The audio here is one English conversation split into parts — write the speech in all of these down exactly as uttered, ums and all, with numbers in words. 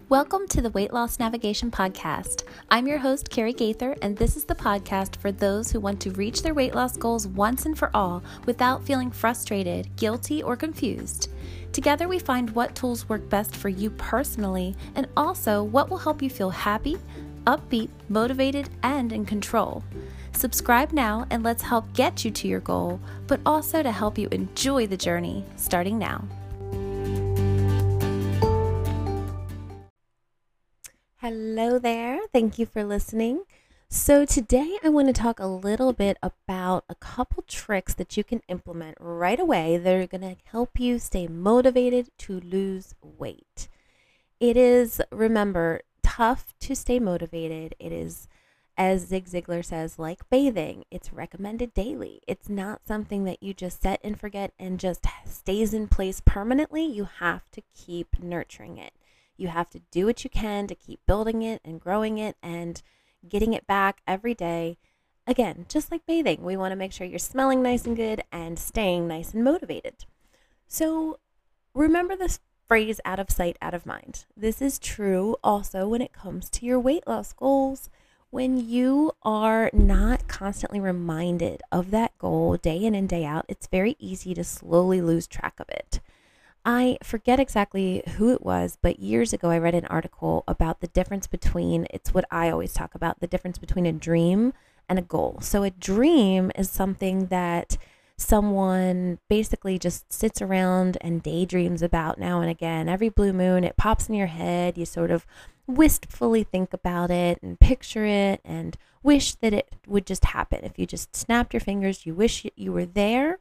Welcome to the Weight Loss Navigation Podcast. I'm your host, Carrie Gaither, and this is the podcast for those who want to reach their weight loss goals once and for all without feeling frustrated, guilty, or confused. Together, we find what tools work best for you personally and also what will help you feel happy, upbeat, motivated, and in control. Subscribe now and let's help get you to your goal, but also to help you enjoy the journey starting now. Hello there. Thank you for listening. So today I want to talk a little bit about a couple tricks that you can implement right away that are going to help you stay motivated to lose weight. It is, remember, tough to stay motivated. It is, as Zig Ziglar says, like bathing. It's recommended daily. It's not something that you just set and forget and just stays in place permanently. You have to keep nurturing it. You have to do what you can to keep building it and growing it and getting it back every day. Again, just like bathing, we want to make sure you're smelling nice and good and staying nice and motivated. So remember this phrase, out of sight, out of mind. This is true also when it comes to your weight loss goals. When you are not constantly reminded of that goal day in and day out, it's very easy to slowly lose track of it. I forget exactly who it was, but years ago I read an article about the difference between, it's what I always talk about, the difference between a dream and a goal. So a dream is something that someone basically just sits around and daydreams about now and again. Every blue moon, it pops in your head. You sort of wistfully think about it and picture it and wish that it would just happen. If you just snapped your fingers, you wish you were there,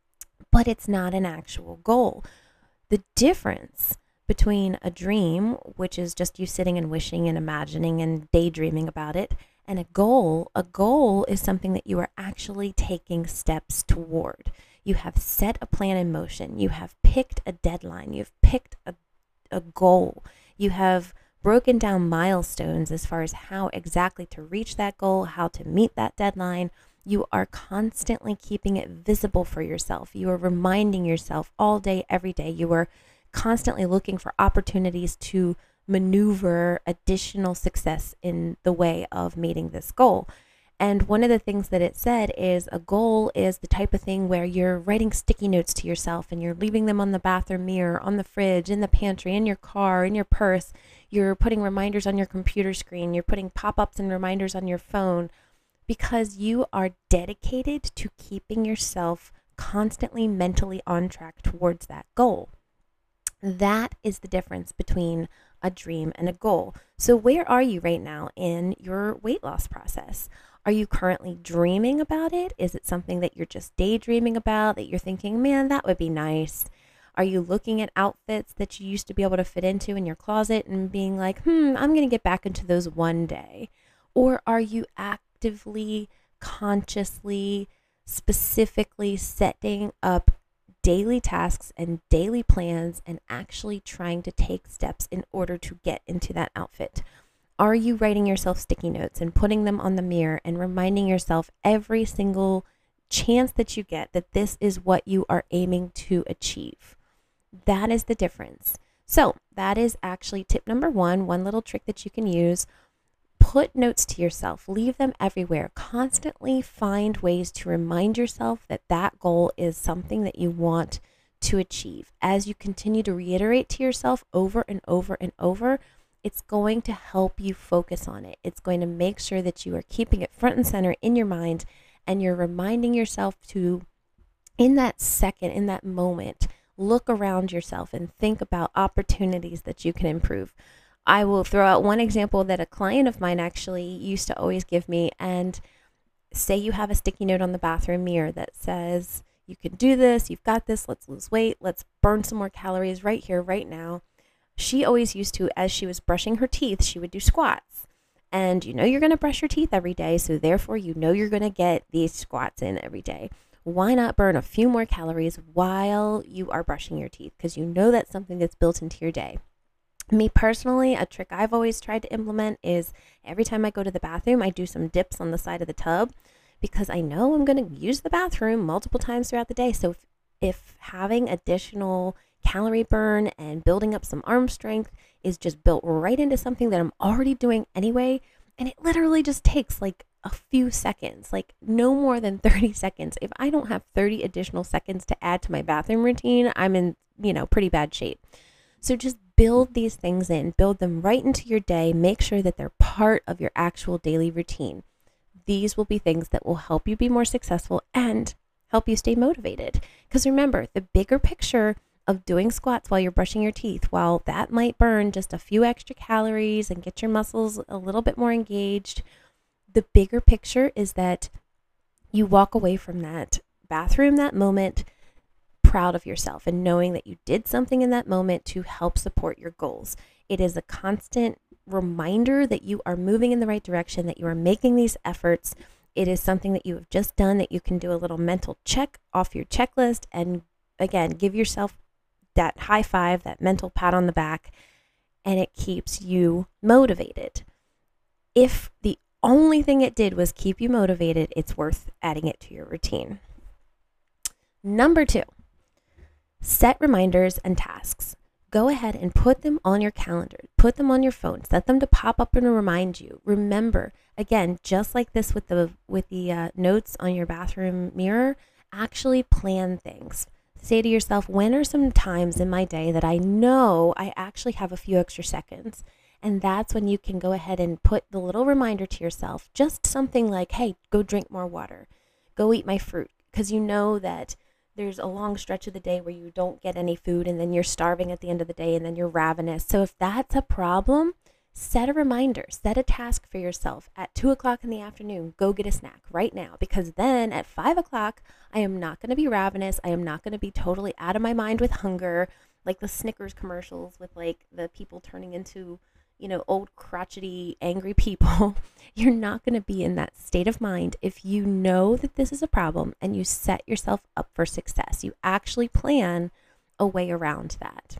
but it's not an actual goal. The difference between a dream, which is just you sitting and wishing and imagining and daydreaming about it, and a goal, a goal is something that you are actually taking steps toward. You have set a plan in motion. You have picked a deadline. You've picked a, a goal. You have broken down milestones as far as how exactly to reach that goal, how to meet that deadline. You are constantly keeping it visible for yourself. You are reminding yourself all day, every day. You are constantly looking for opportunities to maneuver additional success in the way of meeting this goal. And one of the things that it said is a goal is the type of thing where you're writing sticky notes to yourself and you're leaving them on the bathroom mirror, on the fridge, in the pantry, in your car, in your purse. You're putting reminders on your computer screen. You're putting pop-ups and reminders on your phone, because you are dedicated to keeping yourself constantly mentally on track towards that goal. That is the difference between a dream and a goal. So where are you right now in your weight loss process? Are you currently dreaming about it? Is it something that you're just daydreaming about, that you're thinking, man, that would be nice? Are you looking at outfits that you used to be able to fit into in your closet and being like, hmm, I'm going to get back into those one day? Or are you actively actively, consciously, specifically setting up daily tasks and daily plans and actually trying to take steps in order to get into that outfit? Are you writing yourself sticky notes and putting them on the mirror and reminding yourself every single chance that you get that this is what you are aiming to achieve? That is the difference. So that is actually tip number one, one little trick that you can use. Put notes to yourself, leave them everywhere. Constantly find ways to remind yourself that that goal is something that you want to achieve. As you continue to reiterate to yourself over and over and over, it's going to help you focus on it. It's going to make sure that you are keeping it front and center in your mind, and you're reminding yourself to, in that second, in that moment, look around yourself and think about opportunities that you can improve. I will throw out one example that a client of mine actually used to always give me. And say you have a sticky note on the bathroom mirror that says, you can do this, you've got this, let's lose weight, let's burn some more calories right here, right now. She always used to, as she was brushing her teeth, she would do squats. And you know you're going to brush your teeth every day, so therefore you know you're going to get these squats in every day. Why not burn a few more calories while you are brushing your teeth? Because you know that's something that's built into your day. Me personally, a trick I've always tried to implement is every time I go to the bathroom, I do some dips on the side of the tub, because I know I'm going to use the bathroom multiple times throughout the day. So if, if having additional calorie burn and building up some arm strength is just built right into something that I'm already doing anyway. And it literally just takes like a few seconds, like no more than thirty seconds. If I don't have thirty additional seconds to add to my bathroom routine, I'm in, you know, pretty bad shape. So just build these things in, build them right into your day. Make sure that they're part of your actual daily routine. These will be things that will help you be more successful and help you stay motivated. Because remember, the bigger picture of doing squats while you're brushing your teeth, while that might burn just a few extra calories and get your muscles a little bit more engaged, the bigger picture is that you walk away from that bathroom, that moment, proud of yourself and knowing that you did something in that moment to help support your goals. It is a constant reminder that you are moving in the right direction, that you are making these efforts. It is something that you have just done that you can do a little mental check off your checklist and again, give yourself that high five, that mental pat on the back, and it keeps you motivated. If the only thing it did was keep you motivated, it's worth adding it to your routine. Number two, set reminders and tasks. Go ahead and put them on your calendar. Put them on your phone. Set them to pop up and remind you. Remember, again, just like this with the with the uh, notes on your bathroom mirror, actually plan things. Say to yourself, when are some times in my day that I know I actually have a few extra seconds? And that's when you can go ahead and put the little reminder to yourself, just something like, hey, go drink more water. Go eat my fruit. Because you know that there's a long stretch of the day where you don't get any food and then you're starving at the end of the day and then you're ravenous. So if that's a problem, set a reminder, set a task for yourself at two o'clock in the afternoon, go get a snack right now, because then at five o'clock, I am not going to be ravenous. I am not going to be totally out of my mind with hunger, like the Snickers commercials with like the people turning into, you know, old crotchety, angry people. You're not going to be in that state of mind if you know that this is a problem and you set yourself up for success. You actually plan a way around that.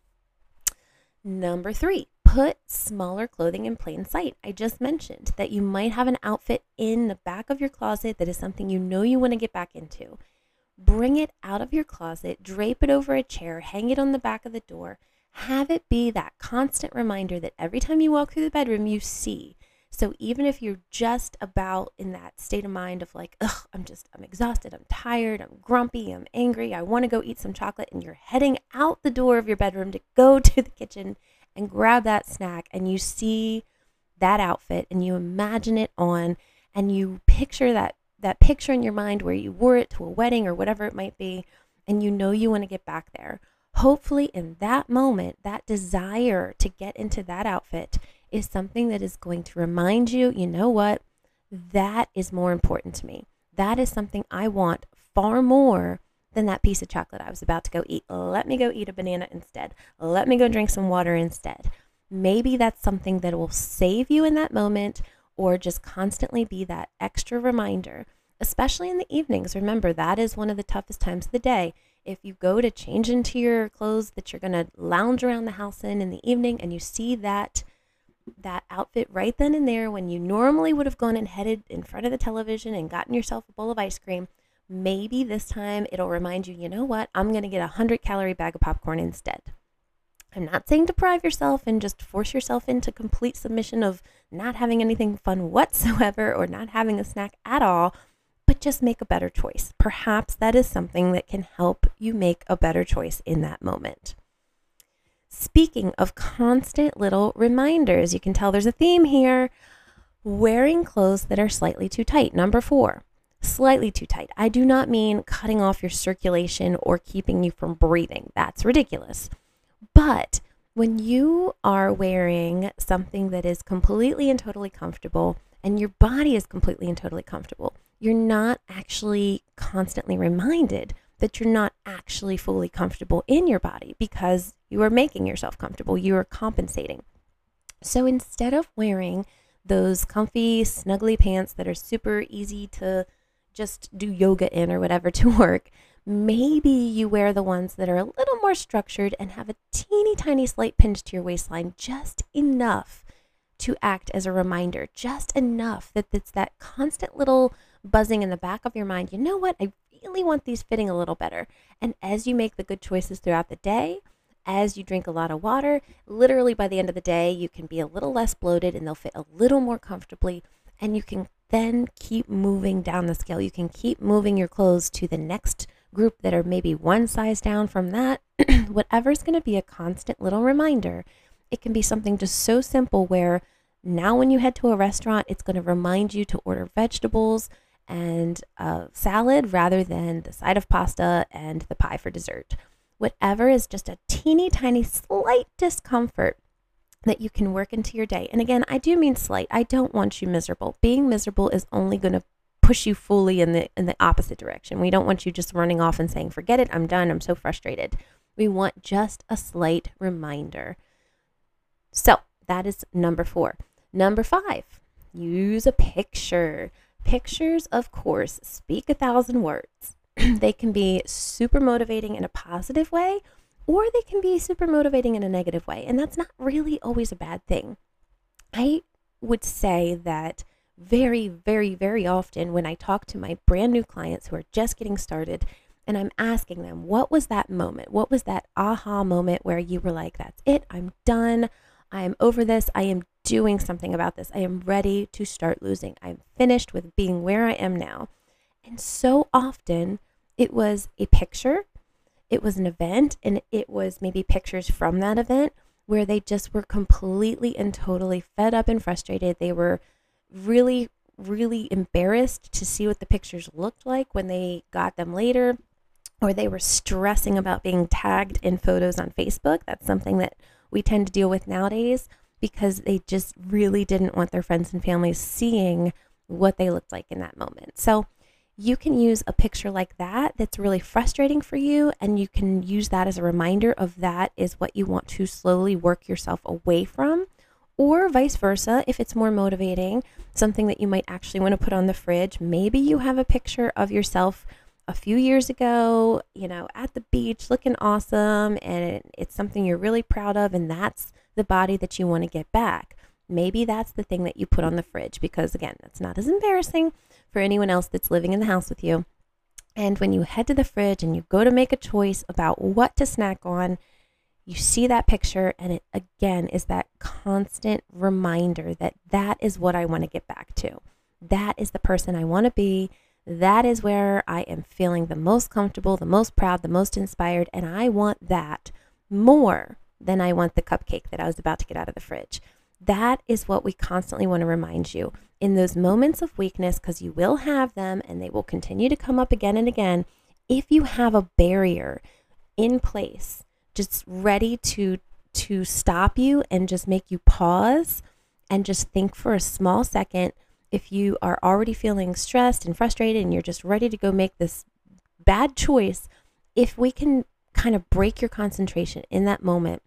Number three, put smaller clothing in plain sight. I just mentioned that you might have an outfit in the back of your closet that is something you know you want to get back into. Bring it out of your closet, drape it over a chair, hang it on the back of the door. Have it be that constant reminder that every time you walk through the bedroom, you see. So even if you're just about in that state of mind of like, ugh, I'm just, I'm exhausted, I'm tired, I'm grumpy, I'm angry, I want to go eat some chocolate, and you're heading out the door of your bedroom to go to the kitchen and grab that snack, and you see that outfit and you imagine it on, and you picture that, that picture in your mind where you wore it to a wedding or whatever it might be, and you know you want to get back there. Hopefully in that moment, that desire to get into that outfit is something that is going to remind you, you know what, that is more important to me. That is something I want far more than that piece of chocolate I was about to go eat. Let me go eat a banana instead. Let me go drink some water instead. Maybe that's something that will save you in that moment, or just constantly be that extra reminder, especially in the evenings. Remember, that is one of the toughest times of the day. If you go to change into your clothes that you're going to lounge around the house in in the evening, and you see that that outfit right then and there when you normally would have gone and headed in front of the television and gotten yourself a bowl of ice cream, maybe this time it'll remind you, you know what, I'm going to get a one hundred calorie bag of popcorn instead. I'm not saying deprive yourself and just force yourself into complete submission of not having anything fun whatsoever or not having a snack at all, but just make a better choice. Perhaps that is something that can help you make a better choice in that moment. Speaking of constant little reminders, you can tell there's a theme here. Wearing clothes that are slightly too tight. Number four, slightly too tight. I do not mean cutting off your circulation or keeping you from breathing. That's ridiculous. But when you are wearing something that is completely and totally comfortable, and your body is completely and totally comfortable, you're not actually constantly reminded that you're not actually fully comfortable in your body because you are making yourself comfortable. You are compensating. So instead of wearing those comfy, snuggly pants that are super easy to just do yoga in or whatever to work, maybe you wear the ones that are a little more structured and have a teeny tiny slight pinch to your waistline, just enough to act as a reminder, just enough that it's that constant little buzzing in the back of your mind. You know what? I really want these fitting a little better. And as you make the good choices throughout the day, as you drink a lot of water, literally by the end of the day, you can be a little less bloated and they'll fit a little more comfortably. And you can then keep moving down the scale. You can keep moving your clothes to the next group that are maybe one size down from that. Whatever's going to be a constant little reminder. It can be something just so simple where now when you head to a restaurant, it's going to remind you to order vegetables and a salad rather than the side of pasta and the pie for dessert. Whatever is just a teeny tiny slight discomfort that you can work into your day. And again, I do mean slight. I don't want you miserable. Being miserable is only going to push you fully in the in the opposite direction. We don't want you just running off and saying, forget it, I'm done, I'm so frustrated. We want just a slight reminder. So that is number four. Number five, use a picture. Pictures, of course, speak a thousand words. They can be super motivating in a positive way, or they can be super motivating in a negative way. And that's not really always a bad thing. I would say that very, very, very often when I talk to my brand new clients who are just getting started and I'm asking them, what was that moment? What was that aha moment where you were like, that's it, I'm done. I'm over this. I am doing something about this. I am ready to start losing. I'm finished with being where I am now. And so often it was a picture, it was an event, and it was maybe pictures from that event where they just were completely and totally fed up and frustrated. They were really, really embarrassed to see what the pictures looked like when they got them later, or they were stressing about being tagged in photos on Facebook. That's something that we tend to deal with nowadays because they just really didn't want their friends and families seeing what they looked like in that moment. So you can use a picture like that that's really frustrating for you, and you can use that as a reminder of that is what you want to slowly work yourself away from, or vice versa. If it's more motivating, something that you might actually want to put on the fridge. Maybe you have a picture of yourself a few years ago, you know, at the beach looking awesome, and it's something you're really proud of, and that's the body that you want to get back. Maybe that's the thing that you put on the fridge because, again, that's not as embarrassing for anyone else that's living in the house with you. And when you head to the fridge and you go to make a choice about what to snack on, you see that picture, and it, again, is that constant reminder that that is what I want to get back to. That is the person I want to be. That is where I am feeling the most comfortable, the most proud, the most inspired, and I want that more than I want the cupcake that I was about to get out of the fridge. That is what we constantly want to remind you in those moments of weakness, because you will have them and they will continue to come up again and again. If you have a barrier in place, just ready to to stop you and just make you pause and just think for a small second. If you are already feeling stressed and frustrated and you're just ready to go make this bad choice, if we can kind of break your concentration in that moment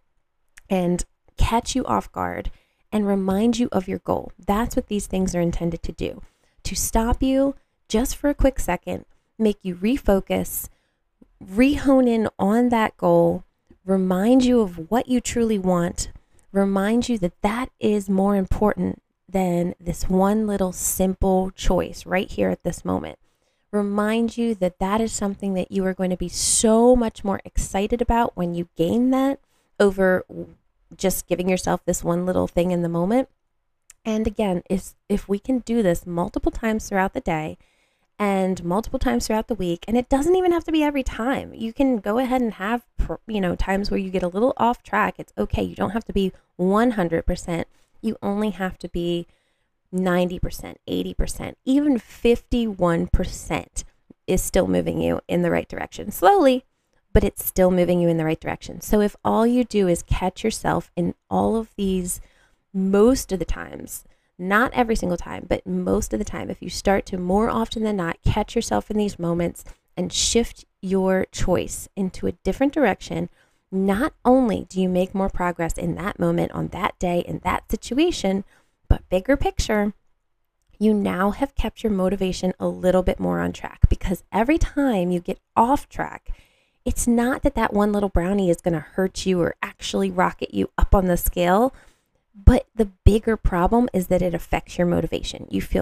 and catch you off guard and remind you of your goal, that's what these things are intended to do. To stop you just for a quick second, make you refocus, re-hone in on that goal, remind you of what you truly want, remind you that that is more important than this one little simple choice right here at this moment. Remind you that that is something that you are going to be so much more excited about when you gain that over just giving yourself this one little thing in the moment. And again, if, if we can do this multiple times throughout the day and multiple times throughout the week, and it doesn't even have to be every time. You can go ahead and have, you know, times where you get a little off track. It's okay. You don't have to be one hundred percent. You only have to be ninety percent, eighty percent, even fifty-one percent is still moving you in the right direction. Slowly, but it's still moving you in the right direction. So if all you do is catch yourself in all of these, most of the times, not every single time, but most of the time, if you start to more often than not catch yourself in these moments and shift your choice into a different direction, not only do you make more progress in that moment, on that day, in that situation, but bigger picture, you now have kept your motivation a little bit more on track, because every time you get off track, it's not that that one little brownie is going to hurt you or actually rocket you up on the scale, but the bigger problem is that it affects your motivation. You feel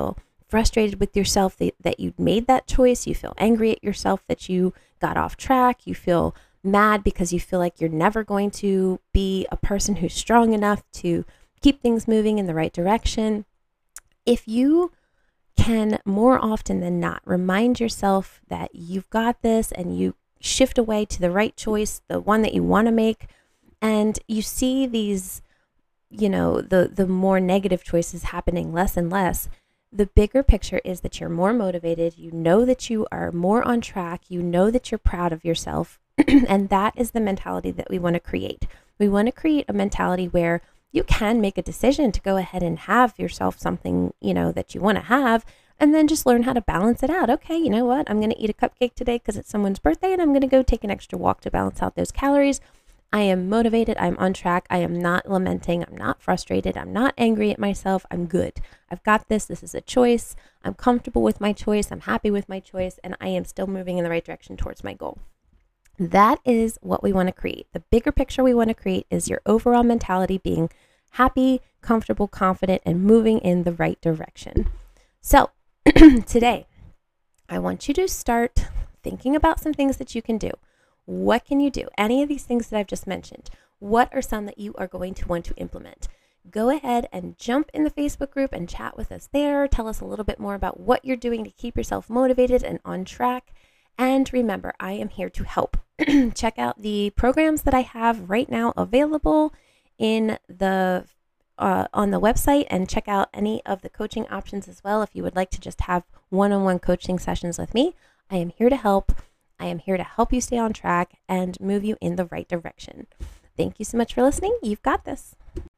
frustrated with yourself that, that you made that choice. You feel angry at yourself that you got off track. You feel mad because you feel like you're never going to be a person who's strong enough to keep things moving in the right direction. If you can more often than not remind yourself that you've got this and you shift away to the right choice, the one that you want to make, and you see these, you know, the, the more negative choices happening less and less, the bigger picture is that you're more motivated. You know that you are more on track. You know that you're proud of yourself. And that is the mentality that we want to create. We want to create a mentality where you can make a decision to go ahead and have yourself something, you know, that you want to have, and then just learn how to balance it out. Okay, you know what? I'm going to eat a cupcake today because it's someone's birthday, and I'm going to go take an extra walk to balance out those calories. I am motivated. I'm on track. I am not lamenting. I'm not frustrated. I'm not angry at myself. I'm good. I've got this. This is a choice. I'm comfortable with my choice. I'm happy with my choice, and I am still moving in the right direction towards my goal. That is what we want to create. The bigger picture we want to create is your overall mentality being happy, comfortable, confident, and moving in the right direction. So today, I want you to start thinking about some things that you can do. What can you do? Any of these things that I've just mentioned, what are some that you are going to want to implement? Go ahead and jump in the Facebook group and chat with us there. Tell us a little bit more about what you're doing to keep yourself motivated and on track. And remember, I am here to help. Check out the programs that I have right now available in the uh, on the website, and check out any of the coaching options as well. If you would like to just have one-on-one coaching sessions with me, I am here to help. I am here to help you stay on track and move you in the right direction. Thank you so much for listening. You've got this.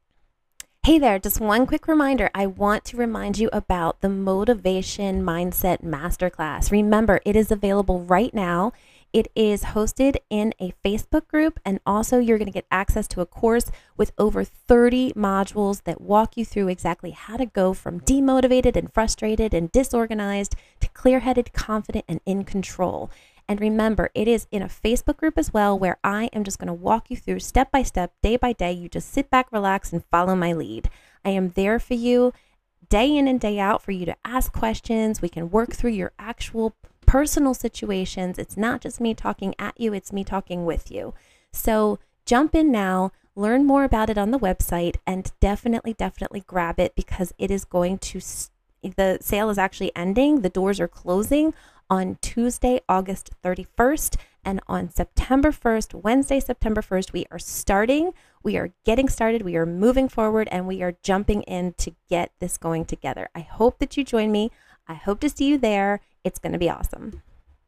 Hey there, just one quick reminder. I want to remind you about the Motivation Mindset Masterclass. Remember, it is available right now. It is hosted in a Facebook group, and also you're going to get access to a course with over thirty modules that walk you through exactly how to go from demotivated and frustrated and disorganized to clear-headed, confident, and in control. And remember, it is in a Facebook group as well, where I am just going to walk you through step by step, day by day. You just sit back, relax, and follow my lead. I am there for you day in and day out for you to ask questions. We can work through your actual personal situations. It's not just me talking at you, it's me talking with you. So jump in now, learn more about it on the website, and definitely, definitely grab it, because it is going to, the sale is actually ending. The doors are closing on Tuesday, August thirty-first, and on September first, Wednesday, September first, we are starting. We are getting started. We are moving forward, and we are jumping in to get this going together. I hope that you join me. I hope to see you there. It's going to be awesome.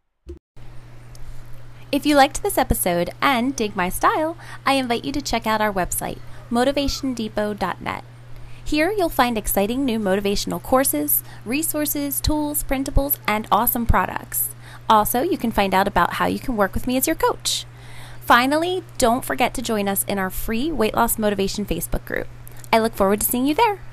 If you liked this episode and dig my style, I invite you to check out our website, motivation depot dot net. Here you'll find exciting new motivational courses, resources, tools, printables, and awesome products. Also, you can find out about how you can work with me as your coach. Finally, don't forget to join us in our free Weight Loss Motivation Facebook group. I look forward to seeing you there.